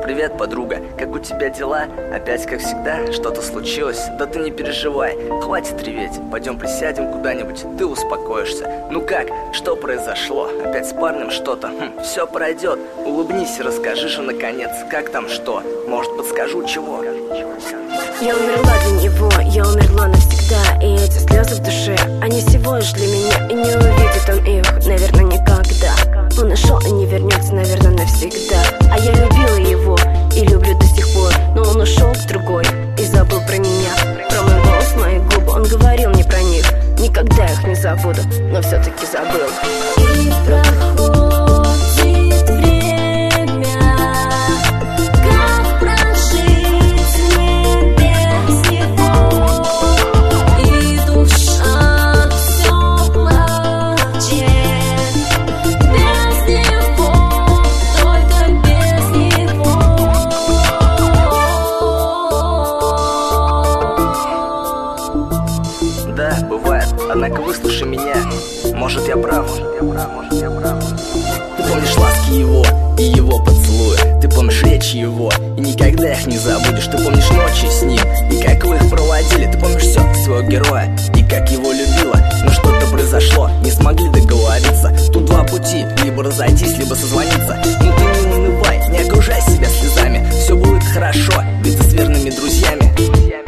Привет, подруга, как у тебя дела? Опять как всегда, что-то случилось? Да ты не переживай, хватит реветь. Пойдем присядем куда-нибудь, ты успокоишься. Ну как, что произошло? Опять с парнем что-то? Все пройдет. Улыбнись и расскажи же наконец, как там что? Может, подскажу чего? Я умерла для него, я умерла навсегда. И эти слезы в душе, они всего лишь для меня. И не увидит он их, наверное, никогда. Он ушел и не вернется, наверное, навсегда. А я любила его и люблю до сих пор. Но он ушел к другой и забыл про меня. Про мой голос, мои губы, он говорил мне про них. Никогда их не забуду, но все-таки забыл. И проходит время, как прожить мне без него? И душа все плачет без него, только без него. Да, бывает, однако выслушай меня. Может, я прав. Ты помнишь ласки его и его поцелуи. Ты помнишь речи его и никогда их не забудешь. Ты помнишь ночи с ним и как вы их проводили. Ты помнишь все своего героя и как его любила. Но что-то произошло, не смогли договориться. Тут два пути, либо разойтись, либо созвониться. Ну ты не унывай, не окружай себя слезами. Все будет хорошо, ведь ты с верными друзьями.